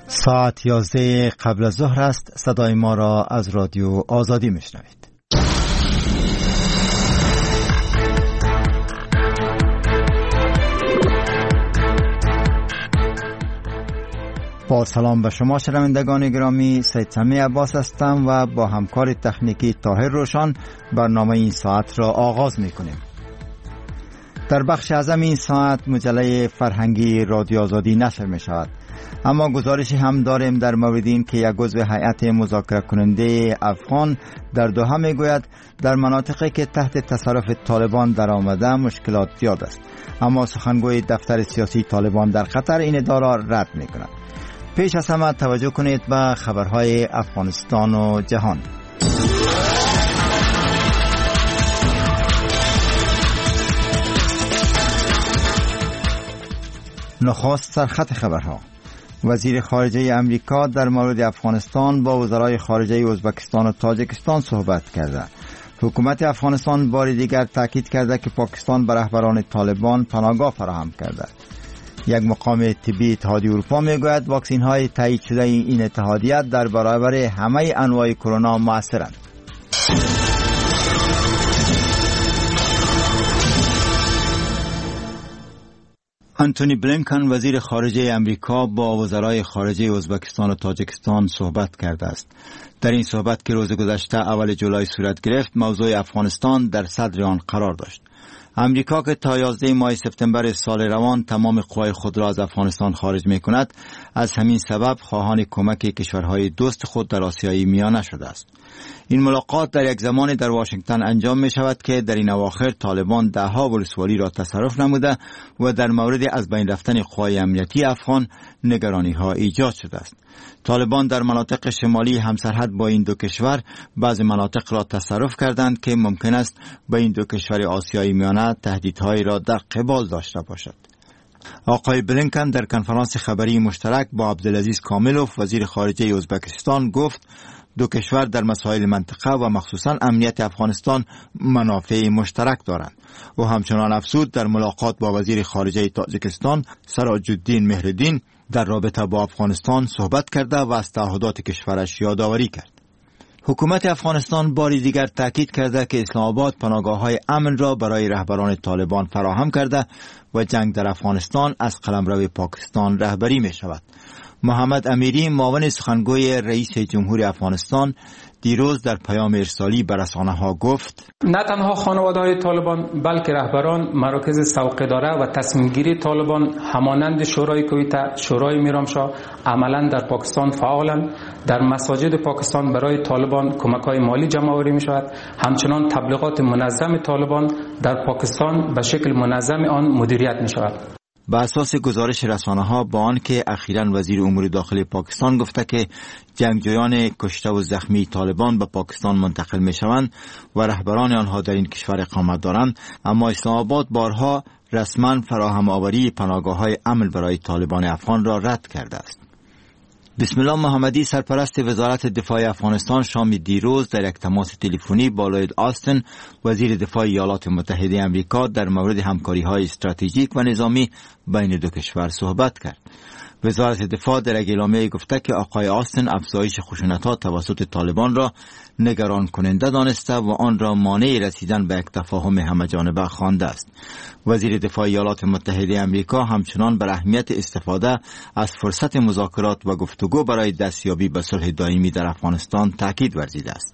ساعت 11 قبل از ظهر است. صدای ما را از رادیو آزادی میشنوید. با سلام به شما شنوندگان گرامی، سید سمی عباس هستم و با همکار تکنیکی طاهر روشن برنامه این ساعت را آغاز میکنیم. در بخش اعظم این ساعت مجله فرهنگی رادیو آزادی نشر می شود، اما گزارشی هم داریم در مورد این که یک عضو هیئت مذاکره کننده افغان در دوحه می گوید در مناطقی که تحت تصرف طالبان در آمده مشکلات زیاد است، اما سخنگوی دفتر سیاسی طالبان در قطر این ادعا را رد می کند. پیش از همه توجه کنید به خبرهای افغانستان و جهان. نخست سرخط خبرها. وزیر خارجه امریکا در مورد افغانستان با وزرای خارجه ازبکستان و تاجیکستان صحبت کرده. حکومت افغانستان بار دیگر تاکید کرده که پاکستان به رهبران طالبان پناهگاه فراهم کرده. یک مقام طبی اتحادیه اروپا میگوید واکسین های تایید شده این اتحادیه در برابر همه انواع کرونا موثرند. انتونی بلینکن وزیر خارجه امریکا با وزرای خارجه ازبکستان و تاجیکستان صحبت کرده است. در این صحبت که روز گذشته اول جولای صورت گرفت، موضوع افغانستان در صدر آن قرار داشت. امریکا که تا 11 ماه سپتامبر سال روان تمام قوای خود را از افغانستان خارج می کند، از همین سبب خواهان کمک کشورهای دوست خود در آسیای میانه شده است. این ملاقات در یک زمانی در واشنگتن انجام می شود که در این اواخر طالبان دهها ولسوالی را تصرف نموده و در مورد از بین رفتن قوای امنیتی افغان نگرانی ها ایجاد شده است. طالبان در مناطق شمالی همسرحد با این دو کشور بعض مناطق را تصرف کردند که ممکن است به این دو کشور آسیای میانه تهدیدهایی را در قبال داشته باشد. آقای بلینکن در کنفرانس خبری مشترک با عبدالعزیز کاملوف وزیر خارجه ازبکستان گفت دو کشور در مسائل منطقه و مخصوصا امنیت افغانستان منافع مشترک دارند. و همچنان افزود در ملاقات با وزیر خارجه تاجیکستان سراج الدین مهردین در رابطه با افغانستان صحبت کرده و از تعهدات کشورش یادآوری کرد. حکومت افغانستان باری دیگر تاکید کرده که اسلام آباد پناهگاه‌های امن را برای رهبران طالبان فراهم کرده و جنگ در افغانستان از قلمرو پاکستان رهبری می شود. محمد امیری معاون سخنگوی رئیس جمهور افغانستان دیروز در پیام ارسالی به رسانه‌ها گفت نه تنها خانواده‌های طالبان بلکه رهبران مراکز سوقه‌داره و تصمیم‌گیری طالبان همانند شورای کویته، شورای میرامشاه عملاً در پاکستان فعالند. در مساجد پاکستان برای طالبان کمک‌های مالی جمع‌آوری می‌شود. همچنان تبلیغات منظم طالبان در پاکستان به شکل منظم آن مدیریت می‌شود. به اساس گزارش رسانه‌ها با آنکه اخیراً وزیر امور داخلی پاکستان گفته که جنگجویان کشته و زخمی طالبان به پاکستان منتقل می‌شوند و رهبران آنها در این کشور اقامت دارند، اما اسلام آباد بارها رسما فراهم آوری پناهگاه‌های امن برای طالبان افغان را رد کرده است. بسم الله محمدی سرپرست وزارت دفاع افغانستان شام دیروز در یک تماس تلفنی با لوید آستن وزیر دفاع ایالات متحده آمریکا در مورد همکاری‌های استراتژیک و نظامی بین دو کشور صحبت کرد. وزارت دفاع در یک اعلامیه گفته که آقای آستن افزایش خشونت‌ها توسط طالبان را نگران کننده دانسته و آن را مانع رسیدن به یک تفاهم همه‌جانبه خوانده است. وزیر دفاع ایالات متحده آمریکا همچنان بر اهمیت استفاده از فرصت مذاکرات و گفتگو برای دستیابی به صلح دائمی در افغانستان تاکید ورزیده است.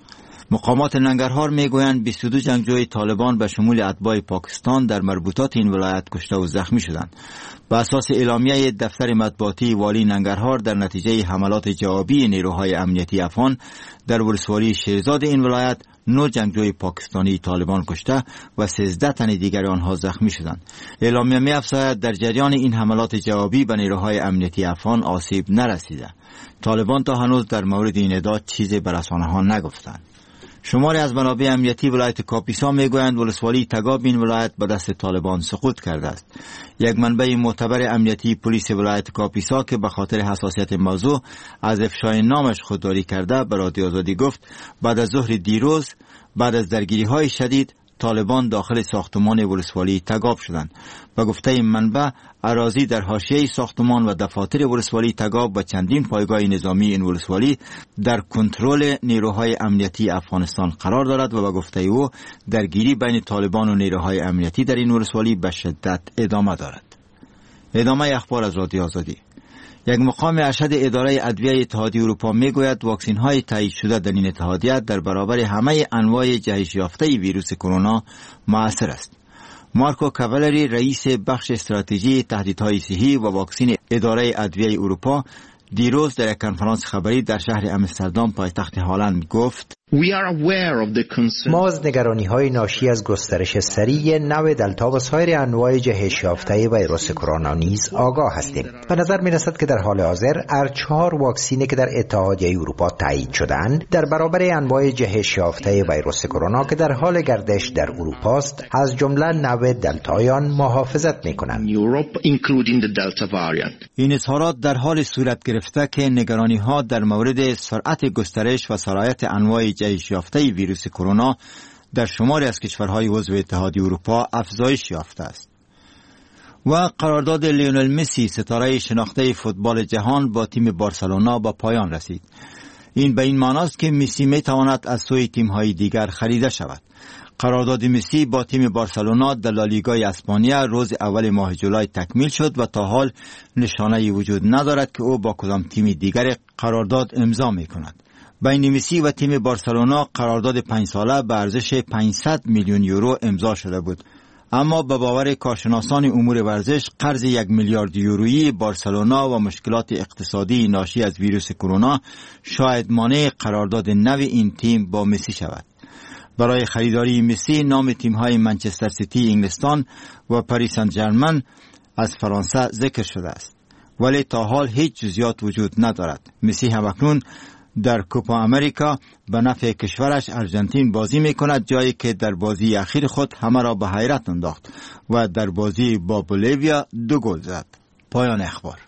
مقامات ننگرهار میگویند 22 جنگجوی طالبان به شمول اتباع پاکستان در مربوطات این ولایت کشته و زخمی شدند. به اساس اعلامیه دفتر مطبوعاتی والی ننگرهار در نتیجه حملات جوابی نیروهای امنیتی افغان در ولسوالی شیرزاد این ولایت 9 جنگجوی پاکستانی طالبان کشته و 13 تن دیگر آنها زخمی شدند. اعلامیه می‌افزاید در جریان این حملات جوابی به نیروهای امنیتی افغان آسیب نرسیده. طالبان تا هنوز در مورد این ادعا چیزی به رسانه‌ها نگفتند. شماری از منابع امنیتی ولایت کاپیسا میگویند ولسوالی تگاب این ولایت به دست طالبان سقوط کرده است. یک منبع معتبر امنیتی پلیس ولایت کاپیسا که به خاطر حساسیت موضوع از افشای نامش خودداری کرده به رادیو آزادی گفت بعد از ظهر دیروز بعد از درگیری‌های شدید طالبان داخل ساختمان ولسوالی تگاب شدند. به گفته منبع، اراضی در حاشیه ساختمان و دفاتر ولسوالی تگاب و چندین پایگاه نظامی این ولسوالی در کنترل نیروهای امنیتی افغانستان قرار دارد و به گفته او درگیری بین طالبان و نیروهای امنیتی در این ولسوالی به شدت ادامه دارد. ادامه اخبار از رادیو آزادی. یک مقام ارشد اداره ادویه اتحادیه اروپا میگوید واکسین های تایید شده در این اتحادیه در برابر همه انواع جهش یافته ویروس کرونا مؤثر است. مارکو کاولری، رئیس بخش استراتژی تهدیدهای صحی و واکسین اداره ادویه اروپا، دیروز در یک کنفرانس خبری در شهر امستردام پایتخت هلند گفت: ما از نگرانی‌های ناشی از گسترش سریع نوع دلتا و سایر انواع جهش یافته ویروس کرونا نیز آگاه هستیم. به نظر می‌رسد که در حال حاضر 4 واکسینی که در اتحادیه اروپا تایید شده‌اند در برابر انواع جهش یافته ویروس کرونا که در حال گردش در اروپا است، از جمله نوع دلتای آن محافظت می‌کنند. این اظهارات در حال صورت گرفته که نگرانی‌ها در مورد سرعت گسترش و سرایت انواع جهش یافته ویروس کرونا در شماری از کشورهای عضو اتحادیه اروپا افزایش یافته است. و قرارداد لیونل مسی، ستاره شناخته فوتبال جهان، با تیم بارسلونا به پایان رسید. این به این معنی است که مسی می تواند از سوی تیم‌های دیگر خریده شود. قرارداد مسی با تیم بارسلونا در لالیگای اسپانیا روز اول ماه جولای تکمیل شد و تا حال نشانه‌ای وجود ندارد که او با کدام تیم دیگر قرارداد امضا می‌کند. بین مسی و تیم بارسلونا قرارداد 5 ساله به ارزش 500 میلیون یورو امضا شده بود. اما به باور کارشناسان امور ورزش، قرض 1 میلیارد یورویی بارسلونا و مشکلات اقتصادی ناشی از ویروس کرونا شاید مانع قرارداد نو این تیم با مسی شود. برای خریداری مسی نام تیم‌های منچستر سیتی انگلستان و پاریس سن ژرمن از فرانسه ذکر شده است، ولی تا حال هیچ جزئیات وجود ندارد. مسی همکنون در کوپا امریکا به نفع کشورش ارژانتین بازی میکند، جایی که در بازی اخیر خود همه را به حیرت انداخت و در بازی با بولیویا 2 گل زد. پایان اخبار.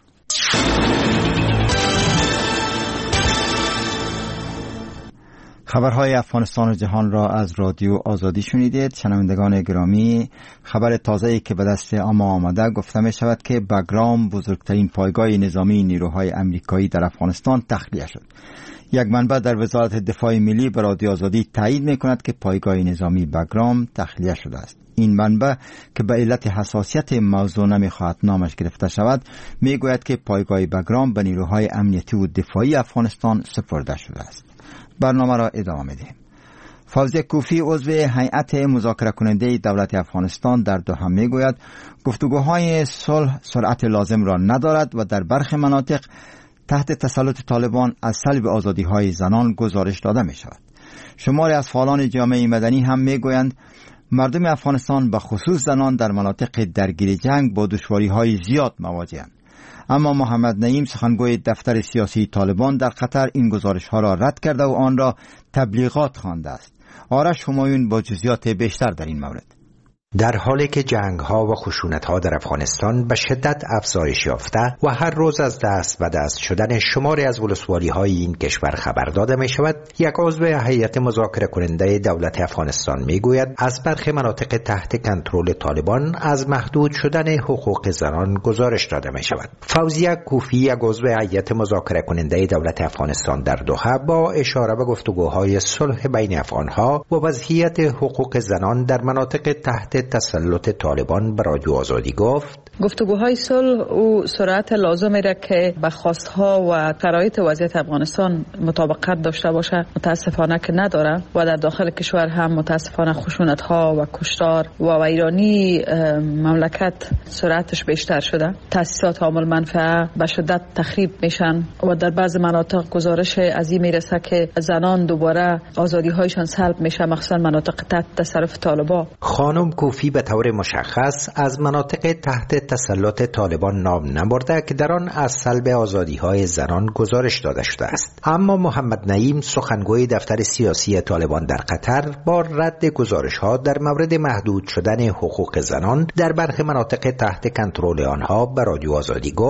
خبرهای افغانستان و جهان را از رادیو آزادی شنیدید. شنوندگان گرامی، خبر تازه‌ای که به دست ما آمده گفته می شود که بگرام، بزرگترین پایگاه نظامی نیروهای امریکایی در افغانستان، تخلیه شد. یک منبع در وزارت دفاع ملی به رادیو آزادی تایید می کند که پایگاه نظامی بگرام تخلیه شده است. این منبع که به علت حساسیت موضوع نمیخواهد نامش گرفته شود، می گوید که پایگاه بگرام به نیروهای امنیتی و دفاعی افغانستان سپرده شده است. برنامه را ادامه می‌دهیم. فوزیه کوفی، عضو هیئت مذاکره کننده دولت افغانستان، در دوحه میگوید گفتگوهای صلح سرعت لازم را ندارد و در برخی مناطق تحت تسلط طالبان از سلب آزادی‌های زنان گزارش داده می‌شود. شماری از فعالان جامعه مدنی هم میگویند مردم افغانستان به خصوص زنان در مناطق درگیر جنگ با دشواری‌های زیاد مواجه‌اند. اما محمد نعیم، سخنگوی دفتر سیاسی طالبان در قطر، این گزارش‌ها را رد کرده و آن را تبلیغات خوانده است. آرش همایون با جزئیات بیشتر در این مورد. در حالی که جنگ‌ها و خشونت‌ها در افغانستان به شدت افزایش یافته و هر روز از دست به دست شدن شماری از ولسوالی‌های این کشور خبر داده می‌شود، یک عضو هیئت مذاکره کننده دولت افغانستان می‌گوید از برخی مناطق تحت کنترل طالبان از محدود شدن حقوق زنان گزارش داده می‌شود. فوزیه کوفی، یک عضو هیئت مذاکره کننده دولت افغانستان در دوحه، با اشاره به گفتگوهای صلح بین افغان‌ها و وضعیت حقوق زنان در مناطق تحت تسلط طالبان به رادیو آزادی گفت: گفتگوهای صلح و سرعت لازمی را که به خواستها و شرایط وضعیت افغانستان مطابقت داشته باشه متاسفانه که نداره و در داخل کشور هم متاسفانه خشونت‌ها و کشتار و ویرانی مملکت سرعتش بیشتر شده. تأسیسات عامل منفعه به شدت تخریب میشن و در بعض مناطق گزارش از این میرسه که زنان دوباره آزادی‌هایشان سلب میشه، مخصوصا مناطق تحت تصرف طالبان. خانم کوفی به طور مشخص از مناطق تحت تسلط طالبان نام نبرده که در آن از سلب آزادی‌های زنان گزارش داده شده است. اما محمد نعیم، سخنگوی دفتر سیاسی طالبان در قطر، با رد گزارش‌ها در مورد محدود شدن حقوق زنان در برخی مناطق تحت کنترل آنها به رادیو آزادی گفت: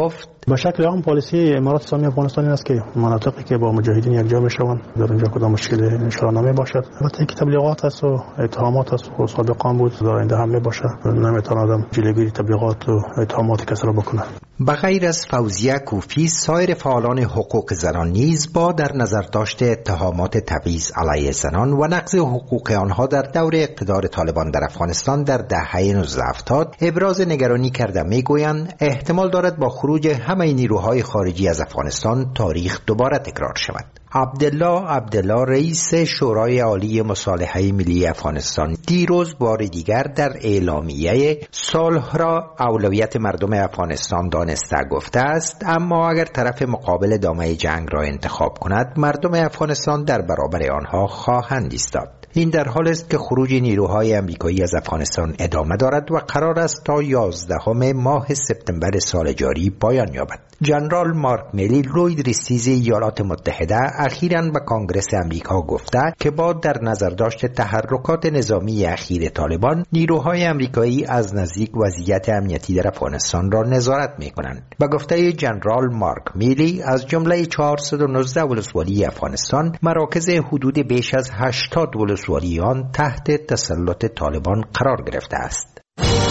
به شکل عام پالیسی امارات اسلامی افغانستان این است که مناطقی که با مجاهدین یکجا میشوند در اونجا کدام مشکل انشاء نمی باشد. البته که تبلیغات است و اتهامات است و سابقا بود در آینده هم می باشد. نمیتونه آدم جلوگیری تبلیغات و اتهامات کسی را بکنه. به غیر از فوزیه کوفی، سایر فعالان حقوق زنان نیز با در نظر داشت اتهامات تبعیض علیه زنان و نقض حقوق آنها در دور اقتدار طالبان در افغانستان در دهه 1970 ابراز نگرانی کرده میگویند احتمال دارد با خروج همه نیروهای خارجی از افغانستان تاریخ دوباره تکرار شود. عبدالله رئیس شورای عالی مصالحه ملی افغانستان دیروز بار دیگر در اعلامیه صلح را اولویت مردم افغانستان دانسته گفته است، اما اگر طرف مقابل دامنه جنگ را انتخاب کند مردم افغانستان در برابر آنها خواهند ایستاد. این در حال است که خروج نیروهای امریکایی از افغانستان ادامه دارد و قرار است تا 11 ماه سپتامبر سال جاری پایان یابد. جنرال مارک میلی، رویدریستیز ایالات متحده، اخیراً به کانگرس امریکا گفته که با در نظر داشت تحرکات نظامی اخیر طالبان، نیروهای امریکایی از نزدیک وضعیت امنیتی در افغانستان را نظارت می‌کنند. به گفته جنرال مارک میلی، از جمله 419 ولسوالی افغانستان، مراکز حدود بیش از 80 ولسوالی آن تحت تسلط طالبان قرار گرفته است.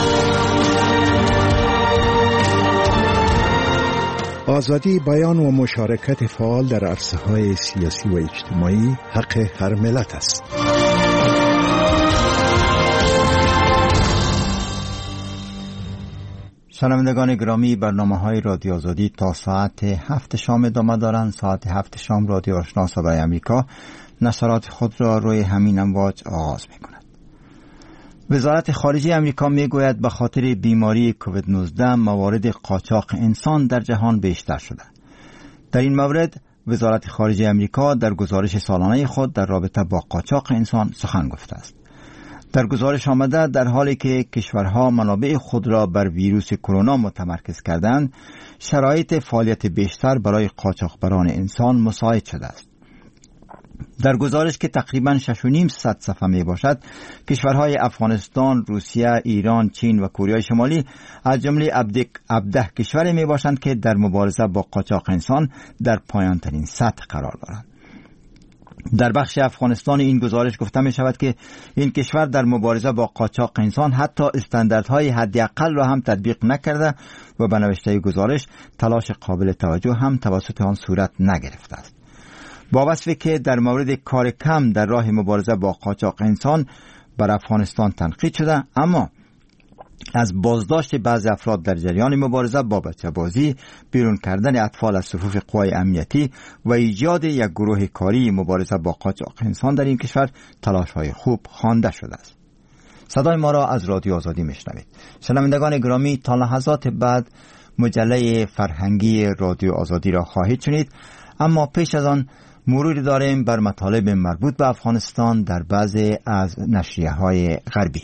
آزادی بیان و مشارکت فعال در عرصه‌های سیاسی و اجتماعی حق هر ملت است. شنوندگان گرامی، برنامه‌های رادیو آزادی تا ساعت 7 شام ادامه دارند. ساعت 7 شام رادیو آشنا صدای امریکا نشرات خود را روی همین امواج آغاز می‌کند. وزارت خارجه امریکا میگوید به خاطر بیماری کووید 19 موارد قاچاق انسان در جهان بیشتر شده. در این مورد وزارت خارجه امریکا در گزارش سالانه خود در رابطه با قاچاق انسان سخن گفته است. در گزارش آمده در حالی که کشورها منابع خود را بر ویروس کرونا متمرکز کردند، شرایط فعالیت بیشتر برای قاچاقبران انسان مساعد شده است. در گزارش که تقریباً 6.5 صفحه می باشد، کشورهای افغانستان، روسیه، ایران، چین و کره شمالی از جمله 17 کشوری می باشند که در مبارزه با قاچاق انسان در پایان‌ترین سطح قرار دارند. در بخش افغانستان این گزارش گفته می شود که این کشور در مبارزه با قاچاق انسان حتی استانداردهای حداقل را هم تطبیق نکرده و به نوشته گزارش تلاش قابل توجه هم توسط آن صورت نگرفته است. با وصفی که در مورد کار کم در راه مبارزه با قاچاق انسان بر افغانستان تنقید شده، اما از بازداشت بعضی افراد در جریان مبارزه با بچه‌بازی، بیرون کردن اطفال از صفوف قوای امنیتی و ایجاد یک گروه کاری مبارزه با قاچاق انسان در این کشور تلاش‌های خوب خوانده شده است. صدای ما را از رادیو آزادی میشنوید. شنوندگان گرامی، تا لحظات بعد مجله فرهنگی رادیو آزادی را خواهید شنید، اما پیش از آن مروری داریم بر مطالب مربوط به افغانستان در بعضی از نشریه‌های غربی.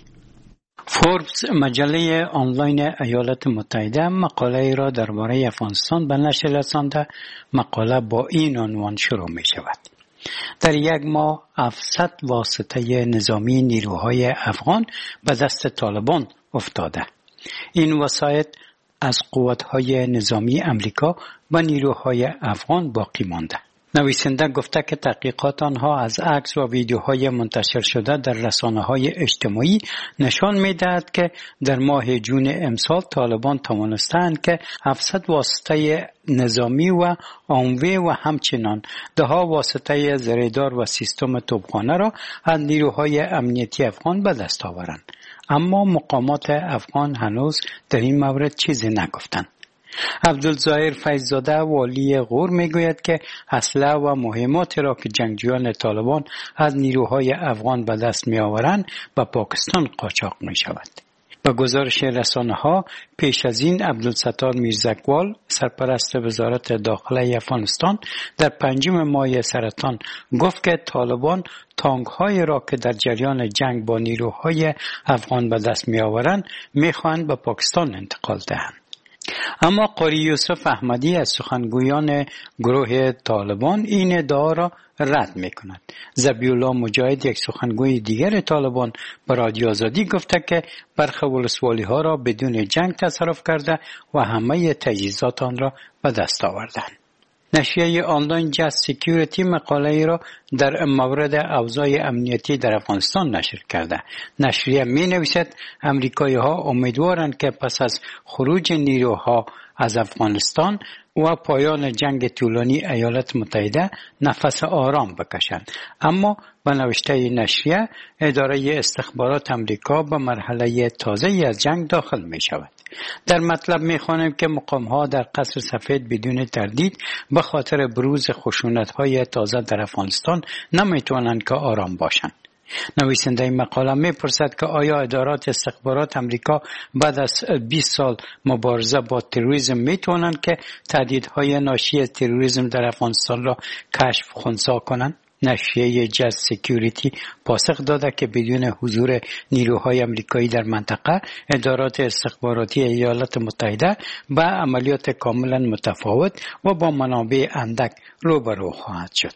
فوربس، مجله آنلاین ایالات متحده، مقاله را درباره افغانستان به نشر رسانده. مقاله با این عنوان شروع می شود: در یک ماه 700 واسطه نظامی نیروهای افغان به دست طالبان افتاده. این وسایط از قوت‌های نظامی امریکا و نیروهای افغان باقی مانده. نویسنده گفته که تحقیقات آنها از عکس و ویدیوهای منتشر شده در رسانه‌های اجتماعی نشان می‌دهد که در ماه جون امسال طالبان توانستند که 700 واسطه نظامی و عامه و همچنان ده‌ها واسطه زرهدار و سیستم توپخانه را از نیروهای امنیتی افغان به دست آورند. اما مقامات افغان هنوز در این مورد چیزی نگفتند. عبدالظاهر فیض‌زاده، والی غور، میگوید که اسلحه و مهمات را که جنگجویان طالبان از نیروهای افغان به دست می آورند به پاکستان قاچاق می شود. به گزارش رسانه‌ها، پیش از این عبدالستار میرزاقوال، سرپرست وزارت داخله افغانستان، در 5 ماه سرطان گفت که طالبان تانک‌های را که در جریان جنگ با نیروهای افغان به دست می آورند می خواهند به پاکستان انتقال دهند. اما قاری یوسف احمدی از سخنگویان گروه طالبان این ادعا را رد می‌کند. ذبیح‌الله مجاهد یک سخنگوی دیگر طالبان به رادیو آزادی گفته که برخی ولسوالی‌ها را بدون جنگ تصرف کرده و همه تجهیزات آن را به دست آوردند. نشریه آنلاین جست سکیوریتی مقاله ای را در مورد اوضاع امنیتی در افغانستان نشر کرده. نشریه می نویسد امریکایی ها امیدوارند که پس از خروج نیروها از افغانستان و پایان جنگ طولانی ایالات متحده نفس آرام بکشند. اما به نوشته نشریه اداره استخبارات امریکا به مرحله تازه‌ای از جنگ داخل می شود. در مطلب می خوانیم که مقام‌ها در قصر سفید بدون تردید به خاطر بروز خشونت‌های تازه در افغانستان نمی توانند که آرام باشند. نویسنده این مقاله می‌پرسد که آیا ادارات استخبارات امریکا بعد از 20 سال مبارزه با تروریسم می‌توانند که تهدیدهای ناشی از تروریسم در افغانستان را کشف و خنثی کنند؟ نشریه جست سکیوریتی پاسخ داده که بدون حضور نیروهای امریکایی در منطقه ادارات استخباراتی ایالات متحده به عملیات کاملا متفاوت و با منابع اندک روبرو خواهد شد.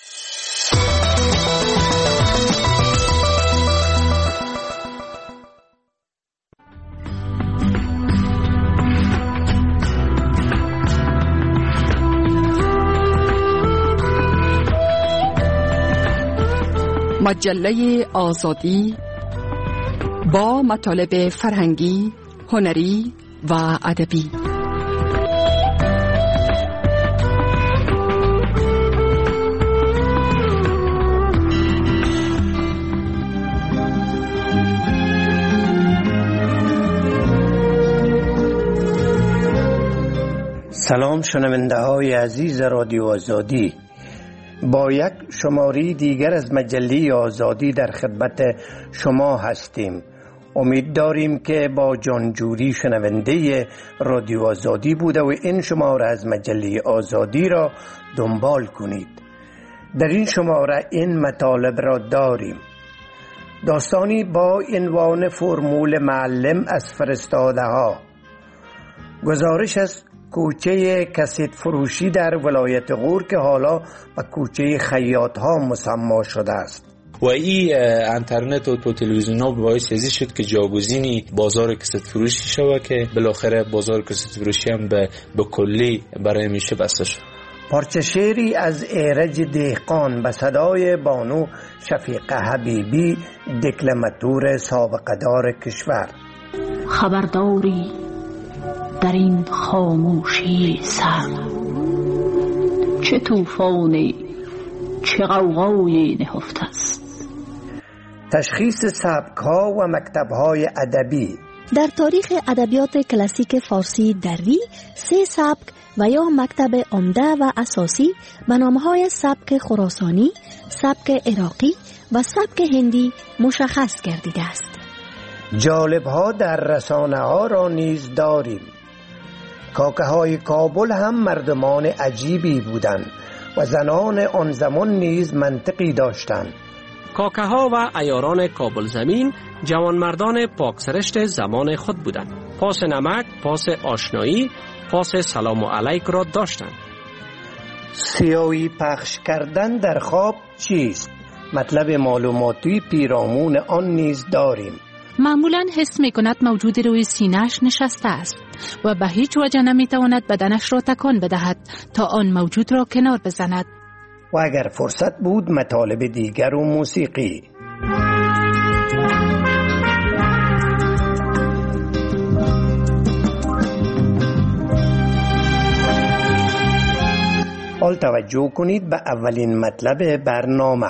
مجله آزادی با مطالب فرهنگی، هنری و ادبی. سلام شنونده های عزیز رادیو آزادی، با یک شماره دیگر از مجله آزادی در خدمت شما هستیم. امید داریم که با جانجوری شنونده رادیو آزادی بوده و این شماره از مجله آزادی را دنبال کنید. در این شماره این مطالب را داریم: داستانی با عنوان فرمول معلم از فرستاده ها، گزارش از کوچه کسیت فروشی در ولایت غور که حالا به کوچه خیاط ها مسما شده است. و این انترنت و تلویزیون ها باعث ازی شد که جاگزینی بازار کسیت فروشی شود که بالاخره بازار کسیت فروشی هم به کلی برای میشه بسته شد. پارچه شعری از ایرج دهقان به صدای بانو شفیقه حبیبی، دکلماتور سابقه دار کشور. خبرداری در این خاموشی سر، چه طوفانی چه غوغای نهفته است. تشخیص سبک‌ها و مکتب‌های ادبی. در تاریخ ادبیات کلاسیک فارسی دری 3 سبک و یا مکتب عمده و اساسی به نام‌های سبک خراسانی، سبک عراقی و سبک هندی مشخص گردیده است. جالب‌ها در رسانه‌ها را نیز داریم. کاکه‌های کابل هم مردمان عجیبی بودند و زنان آن زمان نیز منطقی داشتند. کاکه‌ها و عیاران کابل زمین جوانمردان پاکسرشت زمان خود بودند. پاس نمک، پاس آشنایی، پاس سلام و علیک را داشتند. سیاهی پخش کردن در خواب چیست؟ مطلب معلوماتی پیرامون آن نیز داریم. معمولاً حس می کند موجود روی سینه‌اش نشسته است و به هیچ وجه نمی تواند بدنش را تکان بدهد تا آن موجود را کنار بزند. و اگر فرصت بود مطالب دیگر و موسیقی. حال توجه کنید به اولین مطلب برنامه.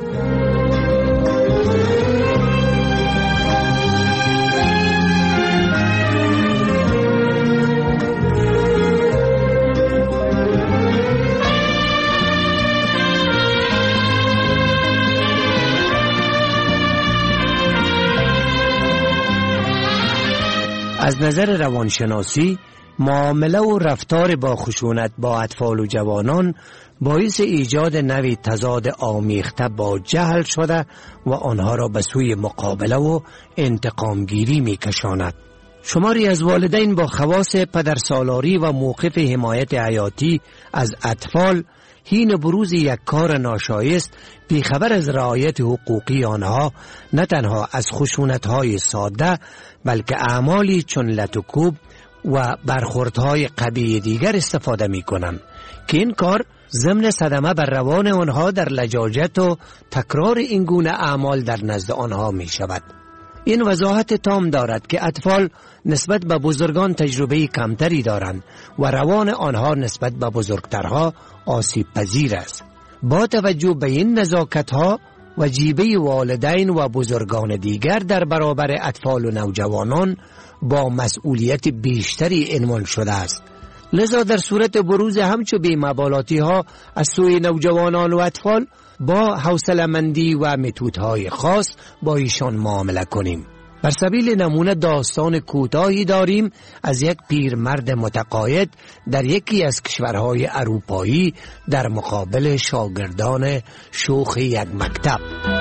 از نظر روانشناسی، معامله و رفتار با خشونت با اطفال و جوانان باعث ایجاد نوعی تضاد آمیخته با جهل شده و آنها را به سوی مقابله و انتقامگیری می کشاند. شماری از والدین با خواص پدرسالاری و موقف حمایت حیاتی از اطفال حین بروز یک کار ناشایست بیخبر از رعایت حقوقی آنها نه تنها از خشونت‌های ساده بلکه اعمالی چون لط و کوب و برخوردهای قبیح دیگر استفاده می‌کنند که این کار ضمن صدمه بر روان آنها در لجاجت و تکرار این گونه اعمال در نزد آنها می‌شود. این وضاحت تام دارد که اطفال نسبت به بزرگان تجربه کمتری دارند و روان آنها نسبت به بزرگترها آسیب پذیر است. با توجه به این نزاکت‌ها وجیبه والدین و بزرگان دیگر در برابر اطفال و نوجوانان با مسئولیت بیشتری عنوان شده است. لذا در صورت بروز همچو بی‌مبالاتی ها از سوی نوجوانان و اطفال با حوصله‌مندی و متدهای خاص با ایشان معامله کنیم. بر سبیل نمونه داستان کوتاهی داریم از یک پیرمرد متقاعد در یکی از کشورهای اروپایی در مقابل شاگردان شوخ یک مکتب.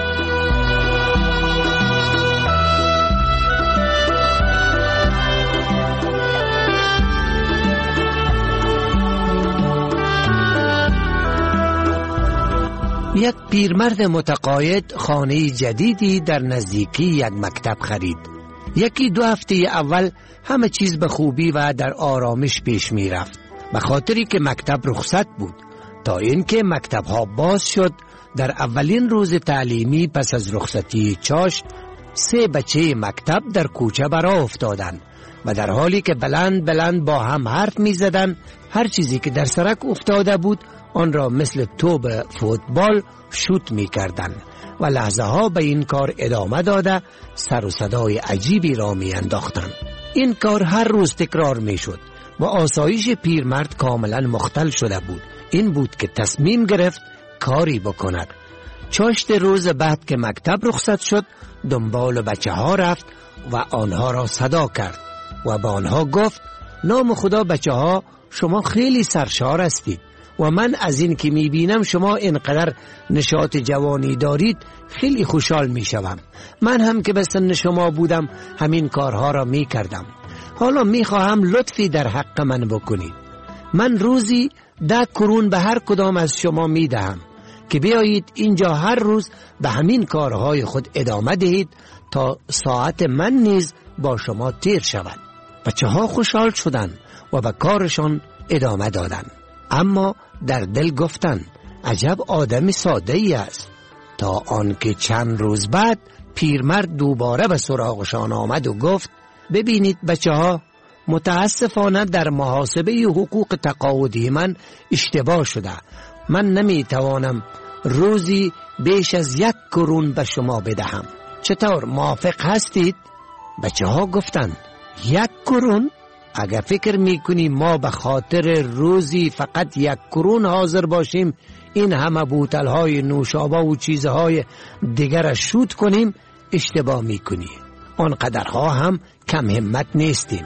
یک پیرمرد متقاعد خانه جدیدی در نزدیکی یک مکتب خرید. یکی دو هفته اول همه چیز به خوبی و در آرامش پیش می رفت به خاطری که مکتب رخصت بود تا اینکه مکتب ها باز شد. در اولین روز تعلیمی پس از رخصتی چاش 3 بچه مکتب در کوچه برآ افتادند و در حالی که بلند بلند با هم حرف می زدن هر چیزی که در سرک افتاده بود آن را مثل توپ فوتبال شوت می کردن و لحظه ها به این کار ادامه داده سر و صدای عجیبی را می انداختن. این کار هر روز تکرار می شد و آسایش پیرمرد کاملا مختل شده بود. این بود که تصمیم گرفت کاری بکند. چاشت روز بعد که مکتب رخصت شد دنبال بچه ها رفت و آنها را صدا کرد و با آنها گفت نام خدا بچه ها شما خیلی سرشار هستید و من از این که می بینم شما اینقدر نشاط جوانی دارید خیلی خوشحال می شوم. من هم که به سن شما بودم همین کارها را می کردم. حالا می خواهم لطفی در حق من بکنید. من روزی 10 کرون به هر کدام از شما می دهم که بیایید اینجا هر روز به همین کارهای خود ادامه دهید تا ساعت من نیز با شما تیر شود. بچه ها خوشحال شدند و به کارشان ادامه دادند. اما در دل گفتند عجب آدم ساده ای است. تا آنکه چند روز بعد پیرمرد دوباره به سراغشان آمد و گفت ببینید بچه ها متاسفانه در محاسبه حقوق تقاعدی من اشتباه شده. من نمی توانم روزی بیش از 1 کرون به شما بدهم. چطور موافق هستید؟ بچه ها گفتند 1 کرون؟ اگر فکر میکنی ما به خاطر روزی فقط 1 کرون حاضر باشیم این همه بوتل‌های نوشابه و چیزهای دیگر شوت کنیم اشتباه میکنی. آنقدرها هم کم همت نیستیم.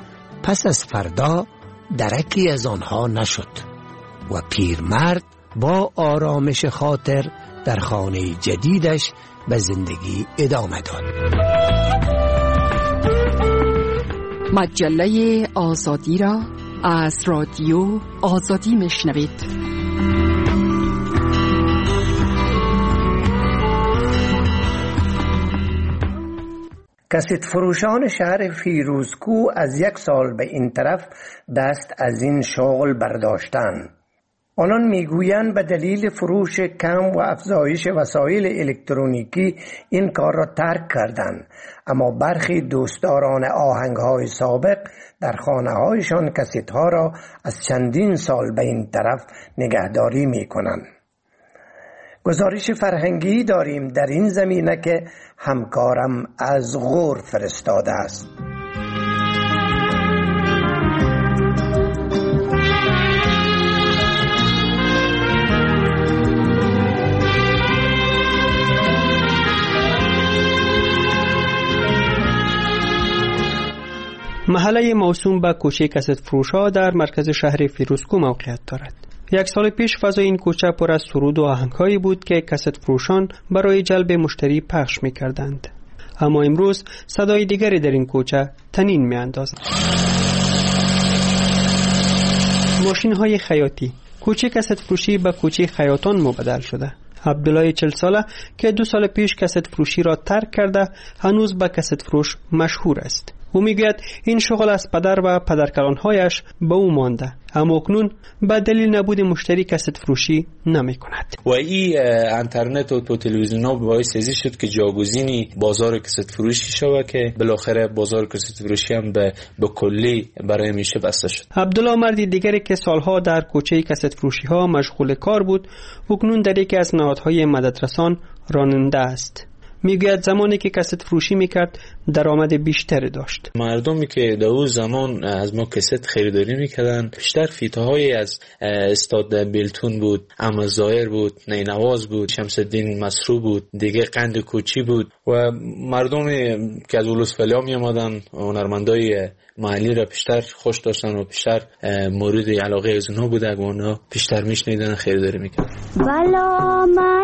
پس از فردا درکی از آنها نشد و پیرمرد با آرامش خاطر در خانه جدیدش به زندگی ادامه داد. مجله آزادی را از رادیو آزادی میشنوید. کسیت فروشان شهر فیروزکو از 1 سال به این طرف دست از این شغل برداشتند. آنان میگویند به دلیل فروش کم و افزایش وسایل الکترونیکی این کار را ترک کردند، اما برخی دوستداران آهنگ‌های سابق در خانه‌هایشان کاست‌ها را از چندین سال به این طرف نگهداری می‌کنند. گزارش فرهنگی داریم در این زمینه که همکارم از غور فرستاده است. محله موسوم به کوچه کست فروشا در مرکز شهر فیروزکو موقعیت دارد. 1 سال پیش فضای این کوچه پر از سرود و آهنگ‌هایی بود که کست فروشان برای جلب مشتری پخش می‌کردند. اما امروز صدای دیگری در این کوچه طنین می اندازد. ماشین های خیاطی. کوچه کست فروشی به کوچه خیاطان مبدل شده. عبدالله 40 ساله که 2 سال پیش کست فروشی را ترک کرده هنوز به کست فروش مشهور است. او میگوید این شغل از پدر و پدرکلانهایش به او مانده، اما اکنون به دلیل نبود مشتری کست فروشی نمی کند. و این اینترنت و تلویزیون ها باعث ازی شد که جاگزینی بازار کست فروشی شود که بالاخره بازار کست فروشی هم به کلی برای میشه بسته شد. عبدالله مردی دیگری که سالها در کوچه کست فروشی ها مشغول کار بود، اکنون در یکی از نهادهای مددرسان راننده است. میگوید زمانی که کست فروشی میکرد درآمد بیشتری داشت. مردمی که در اون زمان از ما کست خریداری میکردن بیشتر فیتاهای از استاد بیلتون بود، احمد ظاهر بود، نینواز بود، شمس الدین مسرو بود، دیگه قند کوچی بود و مردمی که از ولسوالی ها میامدن هنرمندای محلی را بیشتر خوش داشتن و بیشتر مورد علاقه از اونها بوده و اونها بیشتر میشنیدن خریداری میکردن. بلامت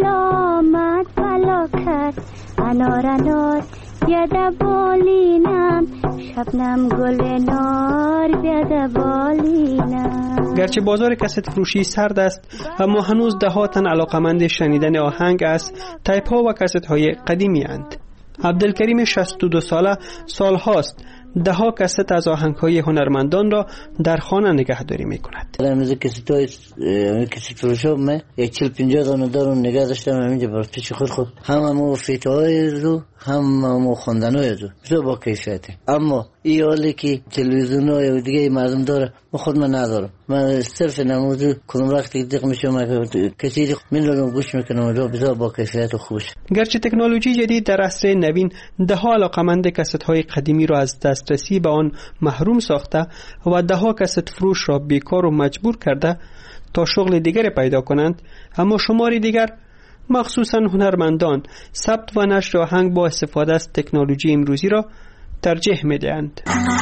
بلاکت انار بیاده بالینم شبنم گل نار بیاده بالینم. گرچه بازار کست فروشی سرد است اما هنوز ده‌ها تن علاقمند شنیدن آهنگ از تایپ ها و کست های قدیمی اند. عبدالکریم 62 ساله سالهاست ده‌ها کست از آهنگ‌های هنرمندان را در خانه نگهداری می‌کند. من کست فروشا من 40-50 دانه دارم نگه داشتم همینجا بر پیش خود هم فیتاهای رو هم خواندن‌های رو بسیار با کیفیته. اما این حالی که تلویزیون‌های و دیگه مردم داره من ندارم. من صرف نموذج کدوم وقتی دق میشم کسی میلونم گوش میکنم و بسیار با کیفیت و خوش. گرچه تکنولوژی جدید در عصر نوین ده‌ها علاقمند کست‌های قدیمی را از دسترسی به آن محروم ساخته و ده‌ها کست فروش را بیکار و مجبور کرده تا شغل دیگر پیدا کنند، اما شماری دیگر مخصوصاً هنرمندان ثبت و نشر آهنگ با استفاده از تکنولوژی امروزی را ترجیح می‌دهند.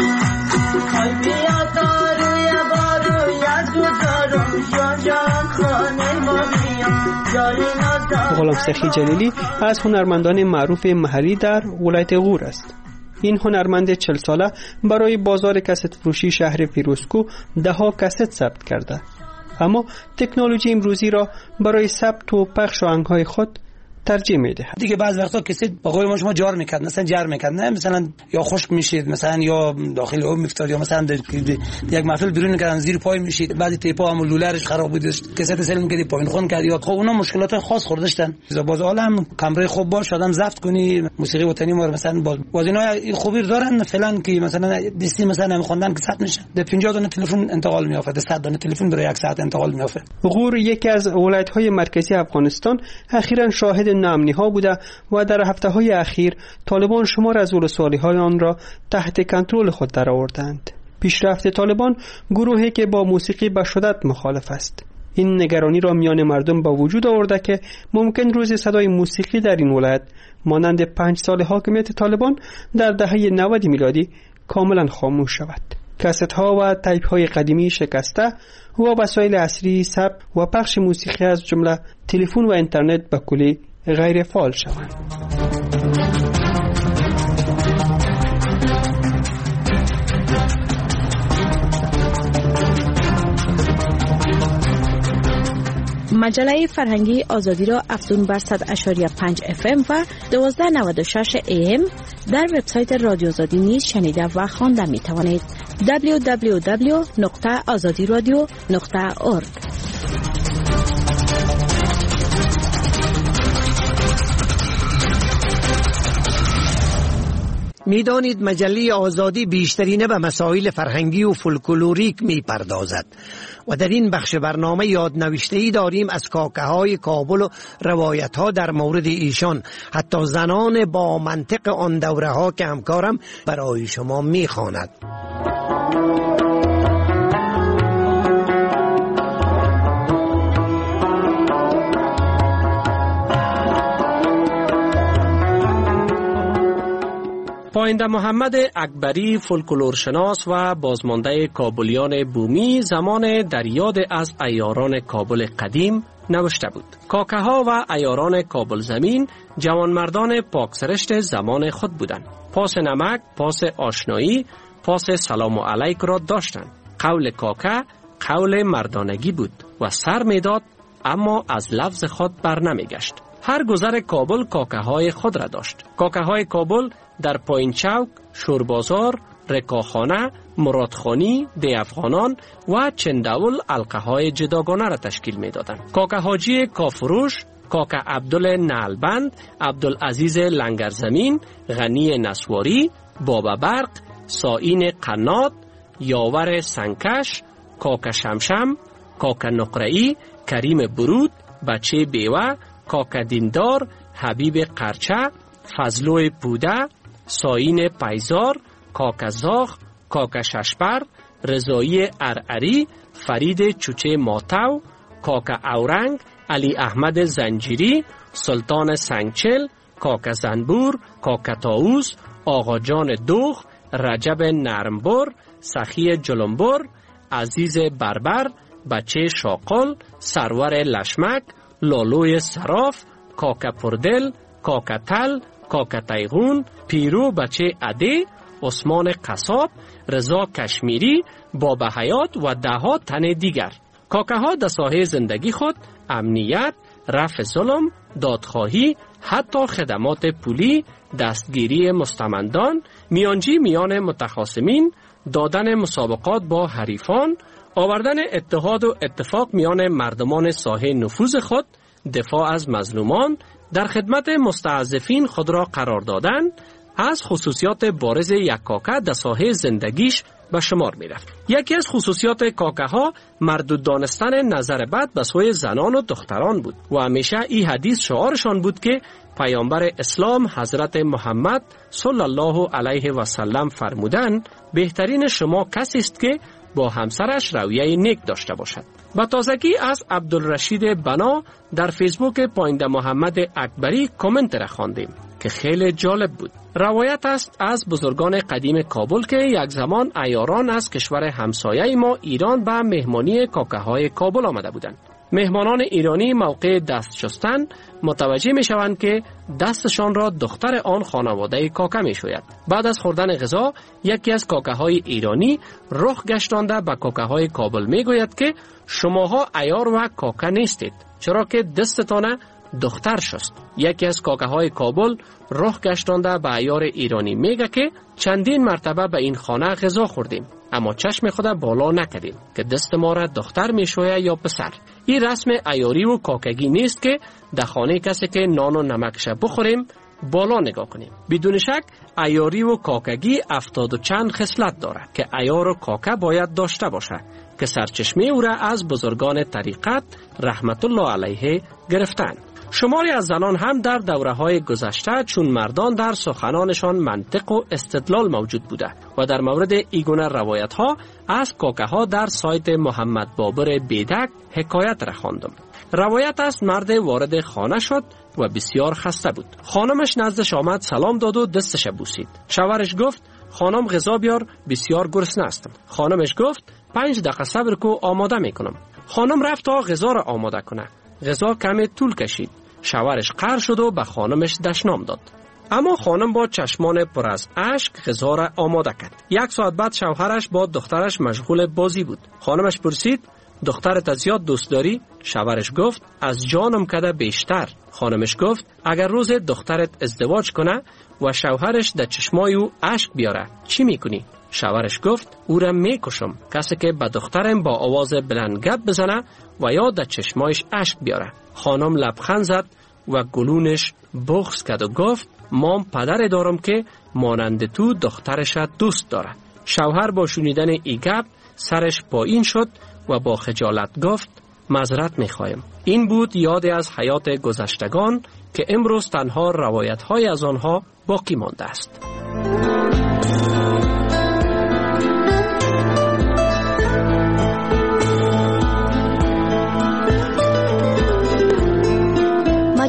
غلام سخی جلیلی از هنرمندان معروف محلی در ولایت غور است. این هنرمند 40 ساله برای بازار کست فروشی شهر فیروزکو ده‌ها کست ثبت کرده، اما تکنولوژی امروزی را برای ثبت و پخش آهنگ‌های خود ترجیح میده. دیگه بعض وقتا کسی با قول ما شما جار میکرد، مثلا جر میکرد، نه مثلا یا خشک میشید، مثلا یا داخل آب میفتاد، یا مثلا یک محفل بیرون کردن زیر پای میشید، بعضی تیپا هم لولرش خراب بود، کست سلم کردی پایین خون کرد، یا خب اونا مشکلات خاص خوردشتن. باز عالم کمره خوب باش آدم زفت کنی، موسیقی وطنی ما مثلا باز اینا خوبی دارن فعلا که مثلا دستی مثلا میخوندن که ثبت میشه، ده 50 دانه تلفن انتقال میافته، 100 دانه تلفن برای 1 ساعت انتقال میافته. غور یکی از ولایت‌های مرکزی افغانستان اخیراً شاهد ناامنی‌ها بوده و در هفته‌های اخیر طالبان شمار از ولسوالی‌های آن را تحت کنترل خود درآوردند. پیشرفت طالبان گروهی که با موسیقی به شدت مخالف است. این نگرانی را میان مردم به وجود آورده که ممکن روزی صدای موسیقی در این ولایت مانند 5 سال حاکمیت طالبان در دهه 90 میلادی کاملا خاموش شود. کاست‌ها و تایپ‌های قدیمی شکسته و وسایل عصری ثبت و پخش موسیقی از جمله تلفن و اینترنت به کلی غیر فعال شوند. مجله فرهنگی آزادی را افزون بر 100.5 FM و 1296 AM در وبسایت رادیو آزادی نیز شنیده و خوانده می توانید. www.azadiradio.org. میدانید مجله آزادی بیشترینه به مسائل فرهنگی و فولکلوریک میپردازد و در این بخش برنامه یادنوشته‌ای داریم از کاکه های کابل و روایت ها در مورد ایشان، حتی زنان با منطق آن دوره ها که همکارم برای شما میخواند. پاینده محمد اکبری فولکلورشناس و بازمانده کابلیان بومی زمان در یاد از عیاران کابل قدیم نوشته بود. کاکه ها و عیاران کابل زمین جوانمردان پاکسرشت زمان خود بودند. پاس نمک، پاس آشنایی، پاس سلام و علیک را داشتند. قول کاکه قول مردانگی بود و سر میداد اما از لفظ خود بر نمیگشت. هر گذر کابل کاکه های خود را داشت. کاکه های کابل در پایین چوک، شوربازار، رکاخانه، مرادخانی، دی افغانان و چندول علقه های جداگانه را تشکیل می دادند. کاکه حاجی کافروش، کاکه عبدال نعلبند، عبدالعزیز لنگرزمین، غنی نسواری، بابا برق، سائین قنات، یاور سنکش، کاکه شمشم، کاکه نقرئی، کریم برود، بچه بیوه، کاکه دیندار، حبیب قرچه، فضلو پوده، سائین پیزار، کاکه زاخ، کاکه ششپر، رضایی ارعری، فرید چوچه ماتو، کاکه اورنگ، علی احمد زنجیری، سلطان سنگچل، کاکه زنبور، کاکه تاووس، آقا جان دوخ، رجب نرمبر، سخی جلنبر، عزیز بربر، بچه شاقل، سرور لشمک، لالوی صراف، کاکه پردل، کاکه تل، کاکه تیغون، پیرو بچه عده، عثمان قصاب، رضا کشمیری، بابا حیات و ده‌ها تن دیگر. کاکه ها در ساحه زندگی خود امنیت، رفع ظلم، دادخواهی، حتی خدمات پولی، دستگیری مستمندان، میانجی میان متخاصمین، دادن مسابقات با حریفان، آوردن اتحاد و اتفاق میان مردمان ساحه نفوذ خود، دفاع از مظلومان، در خدمت مستضعفین خود را قرار دادن، از خصوصیات بارز یک کاکه در ساحه زندگیش به شمار می رفت. یکی از خصوصیات کاکه ها مردود دانستن نظر بد به سوی زنان و دختران بود و همیشه این حدیث شعارشان بود که پیامبر اسلام حضرت محمد صلی الله علیه و سلم فرمودند بهترین شما کسی است که با همسرش رویه نیک داشته باشد. با تازگی از عبدالرشید بنا در فیسبوک پاینده محمد اکبری کامنت را خواندیم که خیلی جالب بود. روایت است از بزرگان قدیم کابل که یک زمان عیاران از کشور همسایه ما ایران به مهمانی کاکه های کابل آمده بودند. مهمانان ایرانی موقع دست شستن متوجه می شوند که دستشان را دختر آن خانواده کاکه می شوید. بعد از خوردن غذا یکی از کاکه های ایرانی رخ گشتانده به کاکه های کابل می گوید که شماها عیار و کاکه نیستید چرا که دستتان دختر شست. یکی از کاکه های کابل رخ گشتانده به عیار ایرانی میگه که چندین مرتبه به این خانه غذا خوردیم اما چشم خود بالا نکردیم که دست ما را دختر میشوید یا پسر. این رسم عیاری و کاکگی نیست که در خانه کسی که نان و نمکش بخوریم بالا نگاه کنیم. بدون شک عیاری و کاکگی 70 و چند خصلت داره که عیار و کاکه باید داشته باشه که سرچشمه او را از بزرگان طریقت رحمت الله علیه گرفتند. شماری از زنان هم در دوره‌های گذشته چون مردان در سخنانشان منطق و استدلال موجود بوده و در مورد ایگونه روایت‌ها از کاکه‌ها در سایت محمد بابر بیدک حکایت را خواندم. روایت است مرد وارد خانه شد و بسیار خسته بود. خانمش نزدش آمد سلام داد و دستش بوسید. شوهرش گفت خانم غذا بیار بسیار گرسنه هستم. خانمش گفت 5 دقیقه صبر کو آماده میکنم. خانم رفت تا غذا را آماده کنه. غذا کمی طول کشید. شوهرش قهر شد و به خانمش دشنام داد. اما خانم با چشمان پر از اشک غذا را آماده کرد. 1 ساعت بعد شوهرش با دخترش مشغول بازی بود. خانمش پرسید دخترت زیاد دوست داری؟ شوهرش گفت از جانم کده بیشتر. خانمش گفت اگر روز دخترت ازدواج کنه و شوهرش در چشمای او اشک بیاره چی میکنی؟ شوهرش گفت او را میکشم. کسی که به دخترم با آواز بلند گپ بزنه و یا در چشمایش اشک بیاره. خانم لبخند زد و گلونش بغض کرد و گفت مام پدر دارم که مانند تو دخترش دوست داره. شوهر با شنیدن ای گپ سرش پایین شد و با خجالت گفت معذرت میخوایم. این بود یاد از حیات گذشتگان که امروز تنها روایت‌های از آنها باقی مانده است.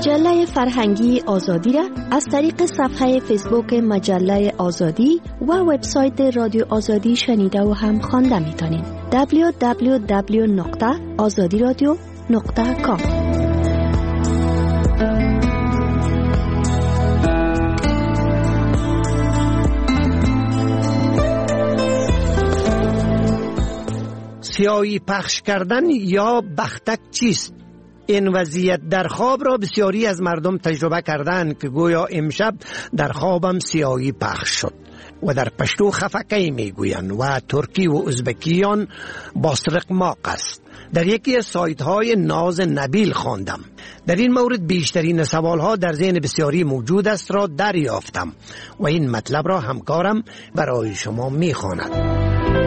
مجله فرهنگی آزادی را از طریق صفحه فیسبوک مجله آزادی و وبسایت رادیو آزادی شنیده و هم خوانده می‌تونید. www.azadiradio.com. سیاهی پخش کردن یا بختک چیست؟ این وضعیت در خواب را بسیاری از مردم تجربه کردند که گویا امشب در خوابم سیاهی پخش شد و در پشتو خفکی میگویند و ترکی و ازبکیان باسرق ماق است. در یکی از سایت های ناز نبیل خواندم. در این مورد بیشترین سوال ها در ذهن بسیاری موجود است را دریافتم و این مطلب را همکارم برای شما میخواند.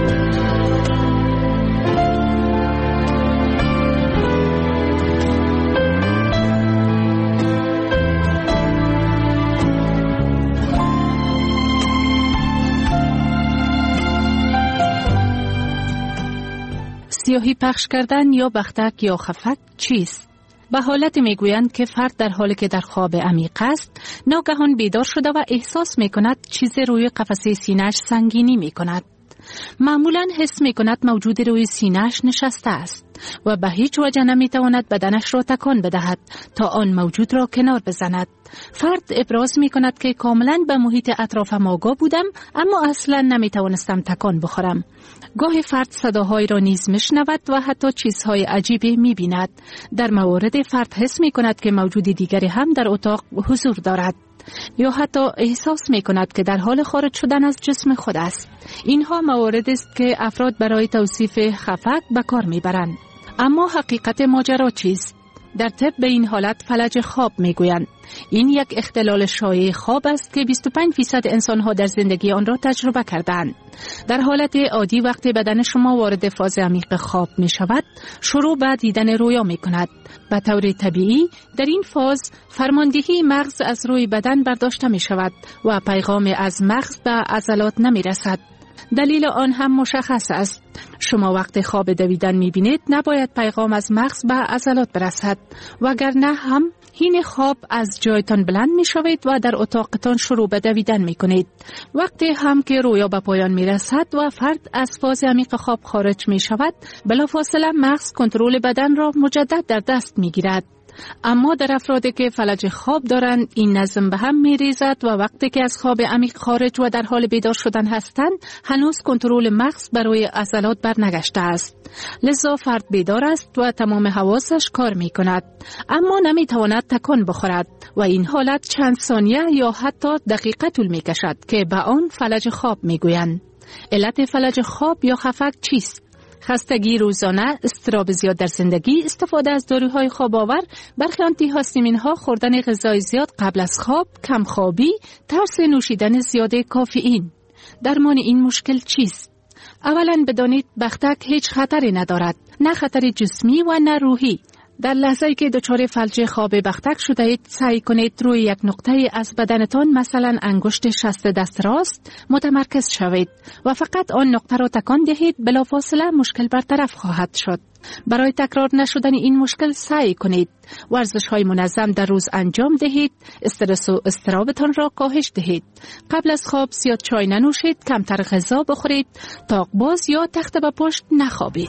سیاهی پخش کردن یا بختک یا خفک چیست؟ به حالت میگویند که فرد در حالی که در خواب عمیق است ناگهان بیدار شده و احساس میکند چیز روی قفسه سینه‌اش سنگینی میکند. معمولاً حس میکند موجود روی سینه‌اش نشسته است و به هیچ وجه نمیتواند بدنش را تکان بدهد تا آن موجود را کنار بزند. فرد ابراز میکند که کاملا به محیط اطرافم آگاه بودم اما اصلا نمیتوانستم تکان بخورم. گاهی فرد صداهایی را نیز میشنود و حتی چیزهای عجیبی میبیند. در موارد فرد حس میکند که موجود دیگری هم در اتاق حضور دارد یا حتی احساس میکند که در حال خارج شدن از جسم خود است. اینها موارد است که افراد برای توصیف خفک به کار میبرند. اما حقیقت ماجرا چیست؟ در طب به این حالت فلج خواب میگویند. این یک اختلال شایع خواب است که 25% انسان‌ها در زندگی آن را تجربه کردند. در حالت عادی وقتی بدن شما وارد فاز عمیق خواب می شود، شروع به دیدن رویا می کند. به طور طبیعی در این فاز فرماندهی مغز از روی بدن برداشته می شود و پیغام از مغز به عضلات نمی رسد. دلیل آن هم مشخص است. شما وقتی خواب دویدن می بینید نباید پیغام از مغز به عضلات برسد وگرنه هم هین خواب از جایتان بلند می شوید و در اتاقتان شروع به دویدن می کنید. وقتی هم که رویا به پایان می رسد و فرد از فاز عمیق خواب خارج می شود بلافاصله مغز کنترل بدن را مجدد در دست می گیرد. اما در افرادی که فلج خواب دارند این نظم به هم می ریزد و وقتی که از خواب عمیق خارج و در حال بیدار شدن هستند هنوز کنترل مغز برای عضلات برنگشته است. لذا فرد بیدار است و تمام حواسش کار می کند اما نمی تواند تکان بخورد و این حالت چند ثانیه یا حتی دقیقه طول می کشد که به آن فلج خواب می گویند. علت فلج خواب یا خفک چیست؟ خستگی روزانه، اضطراب زیاد در زندگی، استفاده از داروهای خواب آور، برخی آنتی‌هاستامین ها، خوردن غذای زیاد قبل از خواب، کمخوابی، ترس نوشیدن زیاد کافئین. درمان این مشکل چیست؟ اولا بدانید بختک هیچ خطری ندارد، نه خطر جسمی و نه روحی. در لحظه‌ای که دچار فلج خواب بختک شده اید سعی کنید روی یک نقطه از بدنتان مثلا انگشت شست دست راست متمرکز شوید و فقط آن نقطه را تکان دهید بلافاصله مشکل برطرف خواهد شد. برای تکرار نشدن این مشکل سعی کنید ورزش‌های منظم در روز انجام دهید، استرس و اضطرابتان را کاهش دهید. قبل از خواب زیاد چای ننوشید، کمتر غذا بخورید، تاق باز یا تخت به پشت نخوابید.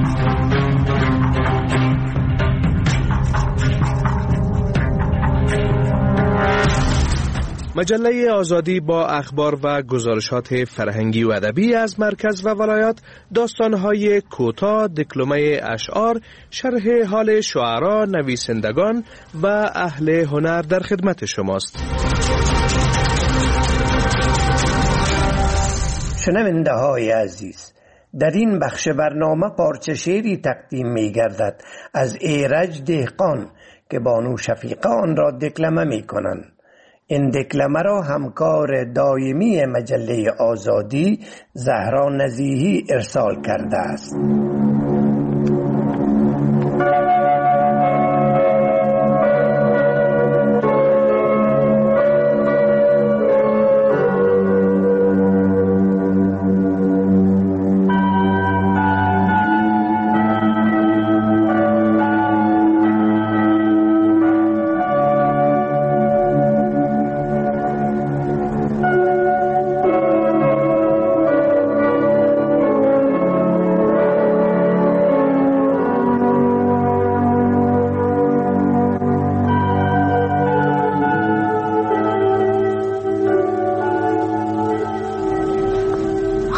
مجله آزادی با اخبار و گزارشات فرهنگی و ادبی از مرکز و ولایات، داستان‌های کوتاه، دکلمه اشعار، شرح حال شعرا، نویسندگان و اهل هنر در خدمت شماست. شنونده های عزیز، در این بخش برنامه پارچه شعری تقدیم می گردد از ایرج دهقان که بانو شفیقه آن را دکلمه می کنند. این دکلمه را همکار دائمی مجله آزادی زهرا نزیهی ارسال کرده است.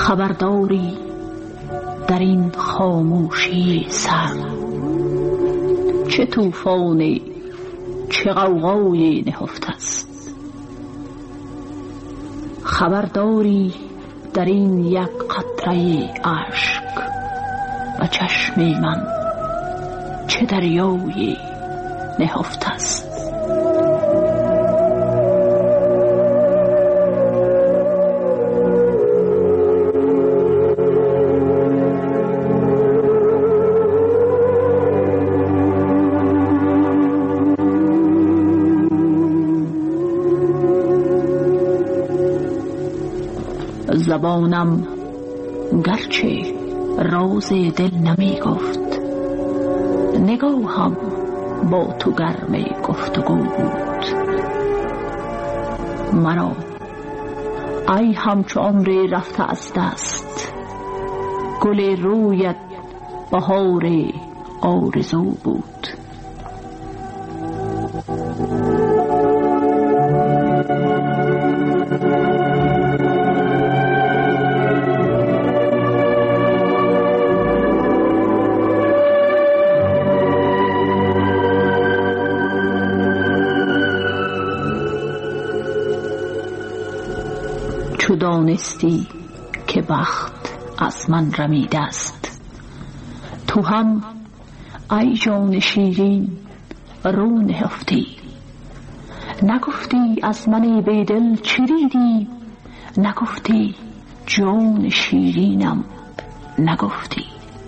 خبرداری در این خاموشی سر، چه طوفانی چه غوغای نهفته است. خبرداری در این یک قطره اشک و چشم من چه دریای نهفته است. زبانم گرچه راز دل نمی گفت، نگاهم با تو گرم گفتگو بود. مرا ای همچو عمر رفته از دست، گل رویت بهار آرزو بود. چو دانستی که بخت از من رمیده است، تو هم ای جان شیرین رو نهفتی. نگفتی از من بیدل چه دیدی، نگفتی جان شیرینم نگفتی.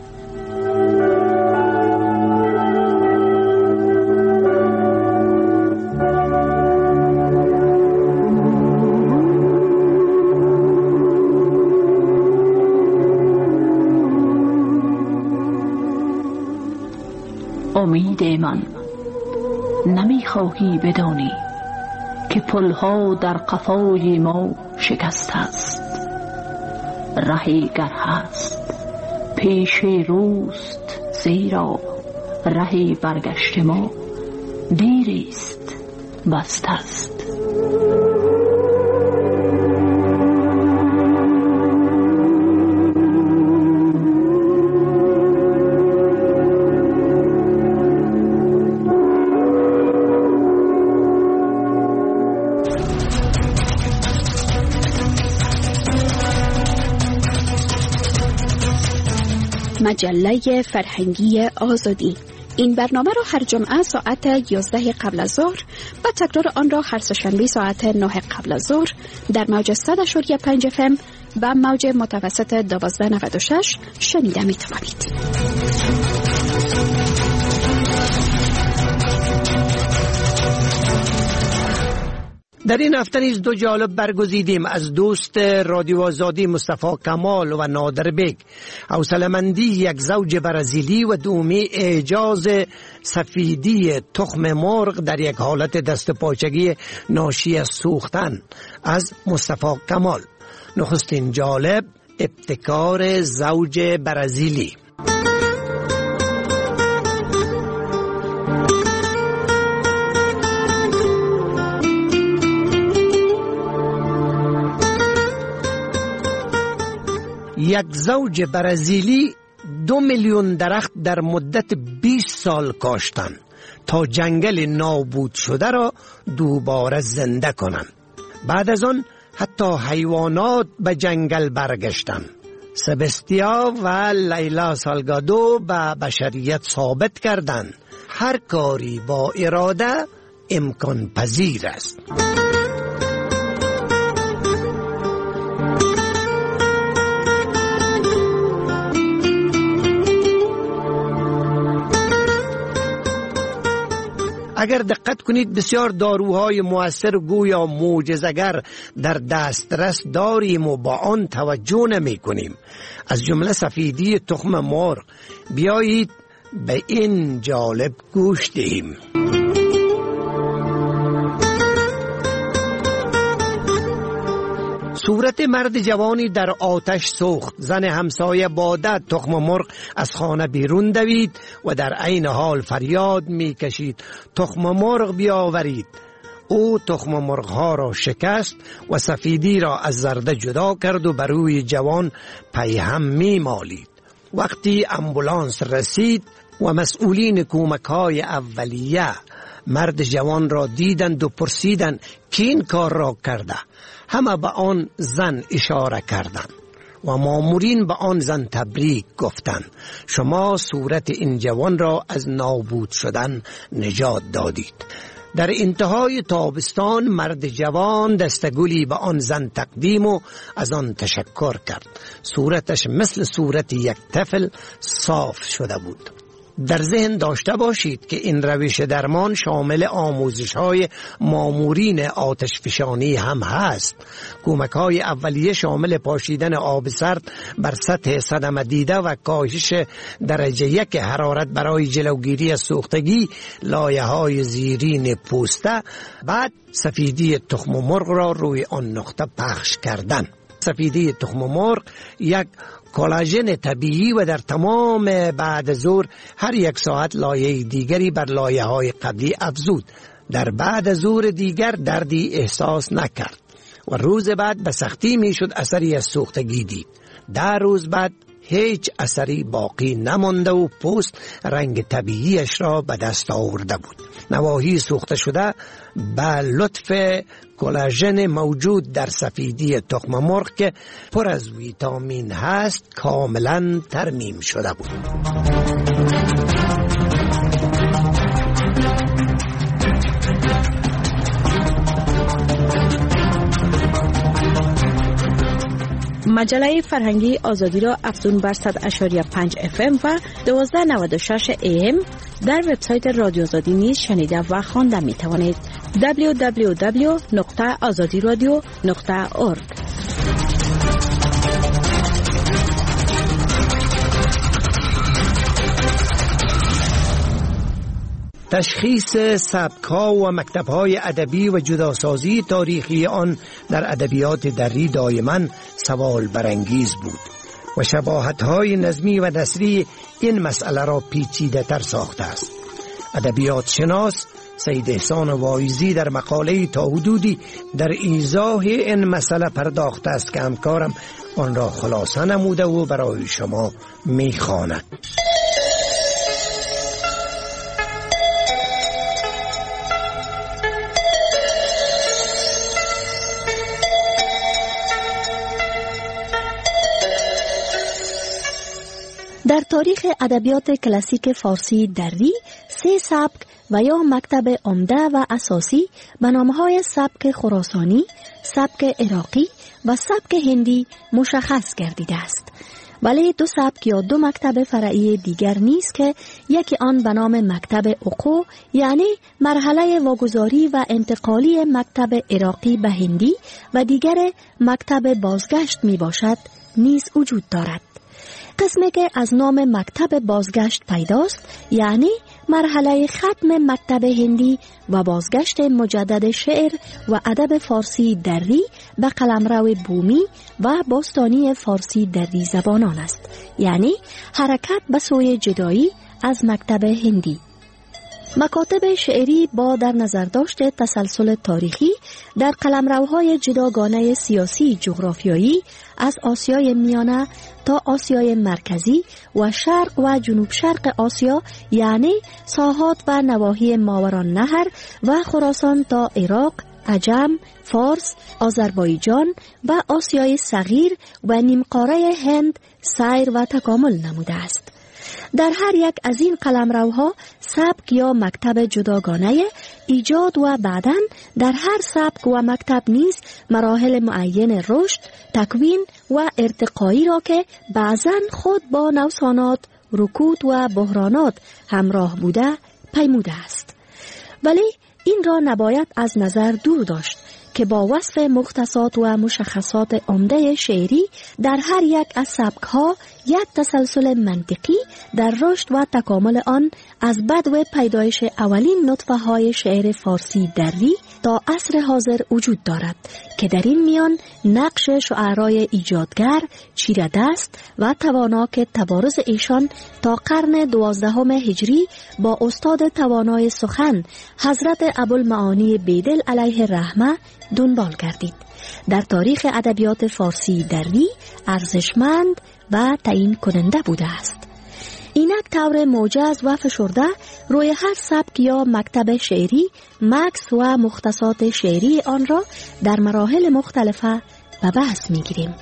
امید من نمیخواهی بدانی که پلها در قفای ما شکست است. رهی گر هست پیش روست، زیرا رهی برگشت ما دیریست بست است. مجله فرهنگی آزادی. این برنامه را هر جمعه ساعت 11 قبل از ظهر و تکرار آن را هر سه‌شنبه ساعت 9 قبل از ظهر در موج 100.5 FM و موج متوسط 1296 شنیده می توانید. در این هفته نیز دو جالب برگزیدیم از دوست رادیو آزادی مصطفی کمال و نادر بیگ. حوصله‌مندی یک زوج برزیلی و دومی اعجاز سفیدی تخم مرغ در یک حالت دست پاچگی ناشی از سوختن از مصطفی کمال. نخستین جالب ابتکار زوج برزیلی. یک زوج برزیلی 2 میلیون درخت در مدت 20 سال کاشتند تا جنگل نابود شده را دوباره زنده کنند. بعد از آن حتی حیوانات به جنگل برگشتند. سبستیا و لیلا سالگادو به بشریت ثابت کردند هر کاری با اراده امکان پذیر است. اگر دقت کنید بسیار داروهای مؤثر گویا معجزه‌گر در دسترس داریم و با آن توجه نمی کنیم. از جمله سفیدی تخم مرغ. بیایید به این جالب گوش دهیم. صورت مرد جوانی در آتش سوخت. زن همسایه بادت تخم مرغ از خانه بیرون دوید و در عین حال فریاد می کشید تخم مرغ بیاورید. او تخم مرغ ها را شکست و سفیدی را از زرده جدا کرد و بر روی جوان پیهم می مالید. وقتی امبولانس رسید و مسئولین کمک های اولیه مرد جوان را دیدند و پرسیدند که این کار را کرده. همه به آن زن اشاره کردند و مامورین به آن زن تبریک گفتند شما صورت این جوان را از نابود شدن نجات دادید. در انتهای تابستان مرد جوان دستگلی به آن زن تقدیم و از آن تشکر کرد. صورتش مثل صورت یک طفل صاف شده بود. در ذهن داشته باشید که این روش درمان شامل آموزش‌های مامورین آتشفشانی هم هست. کمک‌های اولیه شامل پاشیدن آب سرد بر سطح صدمه دیده و کاهش درجه 1 حرارت برای جلوگیری از سوختگی لایه‌های زیرین پوسته. بعد سفیدی تخم مرغ را روی آن نقطه پخش کردن. سفیدی تخم مرغ یک کلاژن طبیعی و در تمام بعد ظهر هر 1 ساعت لایه دیگری بر لایه های قبلی افزود. در بعد ظهر دیگر دردی احساس نکرد و روز بعد به سختی میشد اثری از سوختگی دید. 10 روز بعد هیچ اثری باقی نمانده و پوست رنگ طبیعیش را به دست آورده بود. نواحی سوخته شده به لطف کلاژن موجود در سفیدی تخم مرغ که پر از ویتامین هست کاملا ترمیم شده بود. مجله فرهنگی آزادی را افزون بر 100.5 FM و 1296 AM در وبسایت رادیو آزادی نیز شنیده و خوانده می توانید. www.azadiradio.org. تشخیص سبک‌ها و مکتب‌های ادبی و جداسازی تاریخی آن در ادبیات دری دائما سوال برانگیز بود و شباهت‌های نظمی و نثری این مسئله را پیچیده‌تر ساخته است. ادبیات شناس سید احسان واعظی در مقاله تا حدودی در ایضاح این مسئله پرداخته است که همکارم آن را خلاصه نموده و برای شما می‌خواند. در تاریخ ادبیات کلاسیک فارسی دری 3 سبک و یا مکتب عمده و اساسی به نام‌های سبک خراسانی، سبک عراقی و سبک هندی مشخص گردیده است. ولی 2 سبک یا 2 مکتب فرعی دیگر نیست که یکی آن به نام مکتب عقو یعنی مرحله واگذاری و انتقالی مکتب عراقی به هندی و دیگر مکتب بازگشت می باشد نیز وجود دارد. قسمی که از نام مکتب بازگشت پیداست یعنی مرحله ختم مکتب هندی و بازگشت مجدد شعر و ادب فارسی دری به قلمرو بومی و باستانی فارسی دری زبانان است، یعنی حرکت به سوی جدایی از مکتب هندی. مکاتب شعری با در نظر داشت تسلسل تاریخی در قلمروهای جداگانه سیاسی جغرافیایی از آسیای میانه تا آسیای مرکزی و شرق و جنوب شرق آسیا یعنی ساحات و نواحی ماوران نهر و خراسان تا عراق، عجم، فارس، آذربایجان و آسیای صغیر و نیمقاره هند سیر و تکامل نموده است. در هر یک از این قلمروها سبک یا مکتب جداگانه ایجاد و بعداً در هر سبک و مکتب نیز مراحل معین رشد، تکوین و ارتقایی را که بعضاً خود با نوسانات، رکود و بحرانات همراه بوده پیموده است. ولی این را نباید از نظر دور داشت که با وصف مختصات و مشخصات عمده شعری در هر یک از سبک‌ها یک تسلسل منطقی در رشد و تکامل آن از بدو پیدایش اولین نطفه های شعر فارسی دری تا عصر حاضر وجود دارد که در این میان نقش شعرای ایجادگر، چیره‌دست و توانا که تبارز ایشان تا قرن 12 هجری با استاد توانای سخن حضرت ابوالمعانی بیدل علیه رحمه دنبال گردید. در تاریخ ادبیات فارسی دری ارزشمند و تعیین کننده بوده است. اینک طور موجز و فشرده روی هر سبک یا مکتب شعری مکس و مختصات شعری آن را در مراحل مختلفه به بحث می‌گیریم.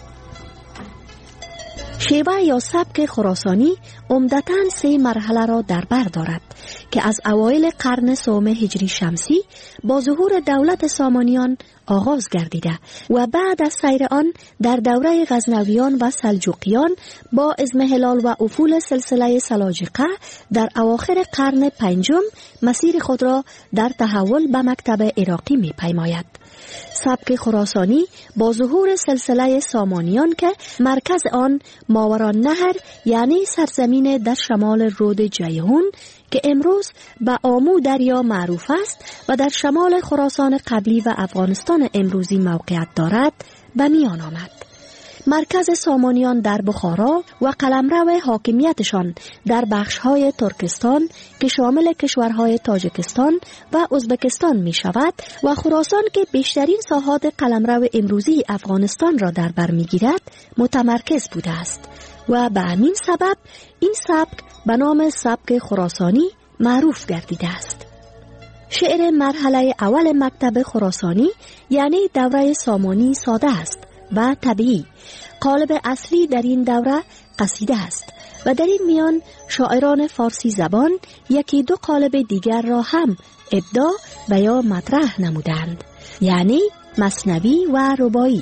شیوه یا سبک خراسانی عمدتاً 3 مرحله را در بر دارد که از اوایل قرن 3 هجری شمسی با ظهور دولت سامانیان آغاز گردیده و بعد از سیر آن در دوره غزنویان و سلجوقیان با اضمحلال و افول سلسله سلاجقه در اواخر قرن 5 مسیر خود را در تحول به مکتب عراقی می پیماید. سبک خراسانی با ظهور سلسله سامانیان که مرکز آن ماوران نهر یعنی سرزمین در شمال رود جیهون که امروز به آمو دریا معروف است و در شمال خراسان قبلی و افغانستان امروزی موقعیت دارد به میان آمد. مرکز سامانیان در بخارا و قلمرو حاکمیتشان در بخش‌های ترکستان که شامل کشورهای تاجیکستان و ازبکستان می شود و خراسان که بیشترین ساحات قلمرو امروزی افغانستان را در بر می گیرد متمرکز بوده است و به همین سبب این سبک به نام سبک خراسانی معروف گردیده است. شعر مرحله اول مکتب خراسانی یعنی دوره سامانی ساده است و طبیعی. قالب اصلی در این دوره قصیده است و در این میان شاعران فارسی زبان یکی دو قالب دیگر را هم ابداع و یا مطرح نمودند، یعنی مثنوی و رباعی.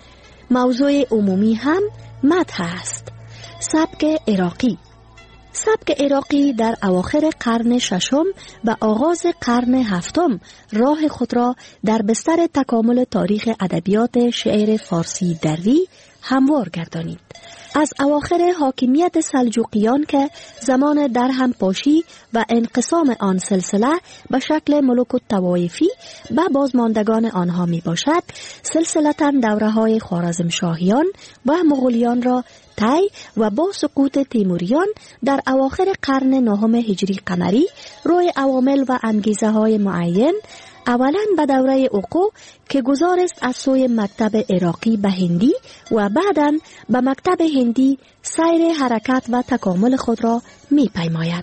موضوع عمومی هم مدح است. سبک عراقی. سبک عراقی در اواخر قرن 6 و آغاز قرن 7 راه خود را در بستر تکامل تاریخ ادبیات شعر فارسی دری هموار گردانید. از اواخر حاکمیت سلجوقیان که زمان در هم پاشی و انقسام آن سلسله به شکل ملوک الطوایفی به بازماندگان آنها می باشد، سلسلتاً دوره های خوارزمشاهیان و مغولیان را طی و با سقوط تیموریان در اواخر قرن 9 هجری قمری روی عوامل و انگیزه های معین اولاً به دوره عقو که گذار است از سوی مکتب عراقی به هندی و بعداً به مکتب هندی سیر حرکت و تکامل خود را می پیماید.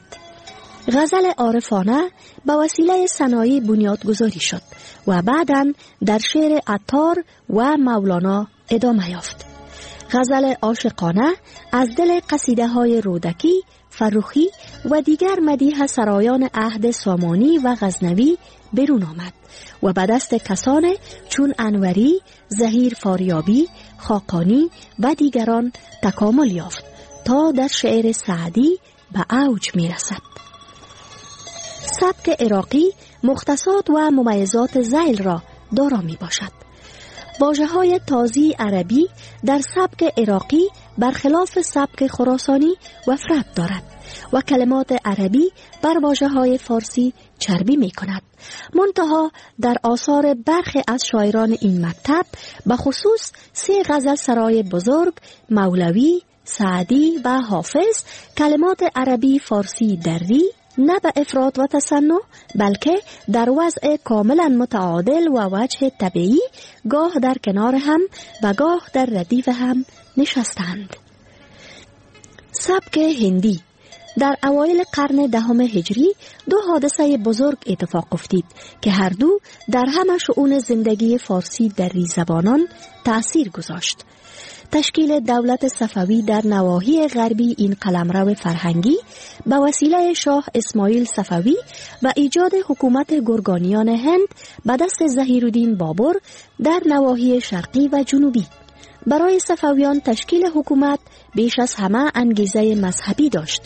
غزل عارفانه به وسیله صنایع بنیادگذاری شد و بعداً در شعر عطار و مولانا ادامه یافت. غزل عاشقانه از دل قصیده های رودکی، فروخی و دیگر مدیح سرایان عهد سامانی و غزنوی برون آمد و به دست کسان چون انوری، ظهیر فاریابی، خاقانی و دیگران تکامل یافت تا در شعر سعدی به اوج می رسد. سبک عراقی مختصات و ممیزات ذیل را دارا می باشد. واژه‌های تازی عربی در سبک عراقی برخلاف سبک خراسانی وفرت دارد و کلمات عربی بر واژه‌های فارسی چربی می کند. منتها در آثار برخی از شاعران این مکتب به خصوص 3 غزل سرای بزرگ، مولوی، سعدی و حافظ کلمات عربی فارسی دری نه به افراط و تصنع بلکه در وضع کاملا متعادل و وجه طبیعی گاه در کنار هم و گاه در ردیف هم نشستند. سبک هندی. در اوایل قرن 10 هجری 2 حادثه بزرگ اتفاق افتید که هر دو در همه شؤون زندگی فارسی دری زبانان تأثیر گذاشت. تشکیل دولت صفوی در نواحی غربی این قلمرو فرهنگی به وسیله شاه اسماعیل صفوی و ایجاد حکومت گرگانیان هند به دست ظهیرالدین بابر در نواحی شرقی و جنوبی. برای صفویان تشکیل حکومت بیش از همه انگیزه مذهبی داشت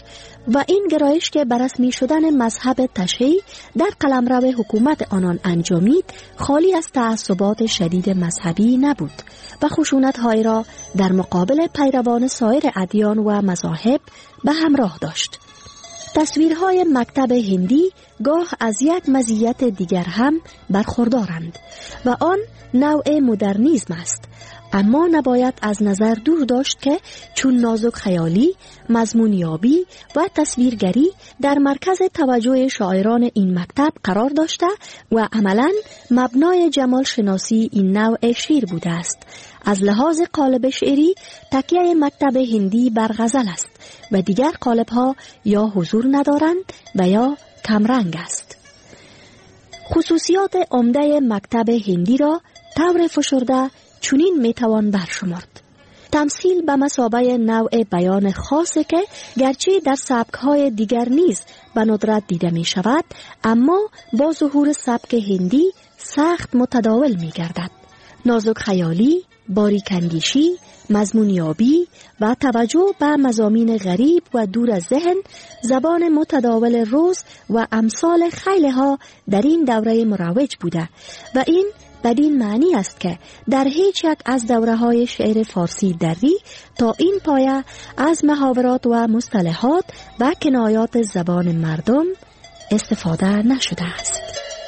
و این گرایش که بررسمی شدن مذهب تشیع در قلمرو حکومت آنان انجامید خالی از تعصبات شدید مذهبی نبود و خشونت‌هایی را در مقابل پیروان سایر ادیان و مذاهب به همراه داشت. تصویرهای مکتب هندی گاه از یک مزیت دیگر هم برخوردارند و آن نوع مدرنیسم است، اما نباید از نظر دور داشت که چون نازک خیالی، مضمونیابی و تصویرگری در مرکز توجه شاعران این مکتب قرار داشته و عملاً مبنای جمال شناسی این نوع شعر بوده است. از لحاظ قالب شعری تکیه مکتب هندی بر غزل است و دیگر قالب‌ها یا حضور ندارند و یا کمرنگ است. خصوصیات عمده مکتب هندی را طور فشرده چنین میتوان برشمرد: تمثیل به مثابه نوع بیان خاصی که گرچه در سبک‌های دیگر نیز به ندرت دیده می شود، اما با ظهور سبک هندی سخت متداول می گردد. نازک خیالی، باریک‌اندیشی، مضمونیابی و توجه به مضامین غریب و دور از ذهن، زبان متداول روز و امثال خیلی ها در این دوره مروج بوده و این بدین معنی است که در هیچ یک از دوره‌های شعر فارسی دری تا این پایه از محاورات و مصطلحات و کنایات زبان مردم استفاده نشده است.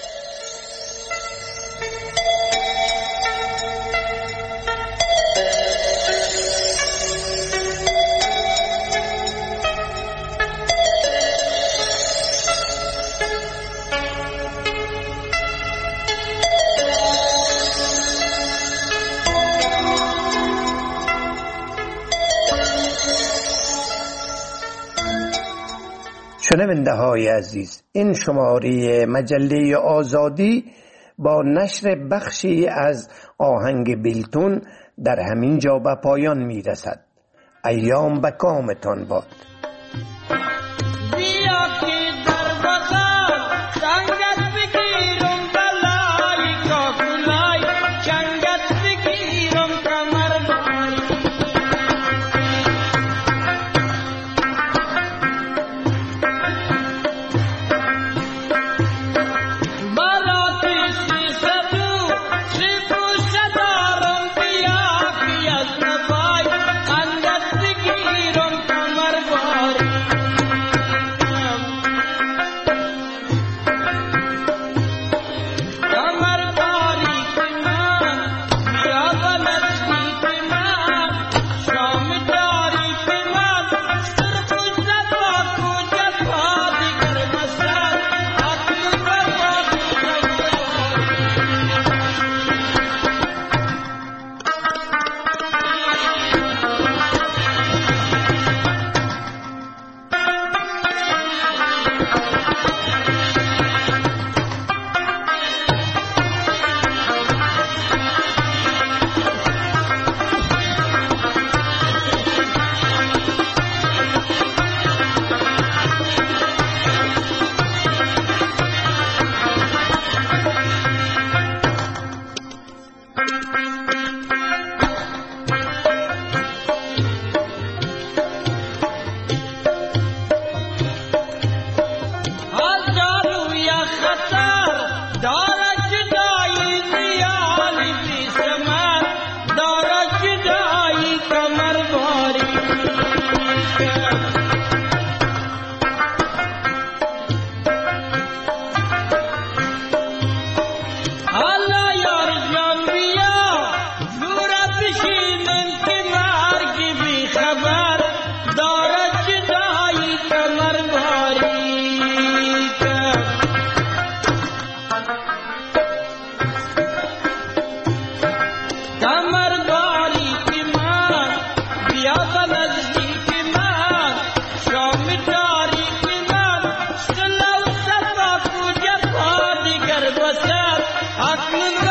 شنونده های عزیز، این شماره مجله آزادی با نشر بخشی از آهنگ بیلتون در همین جا به پایان می رسد. ایام به کامتان باد. Aklın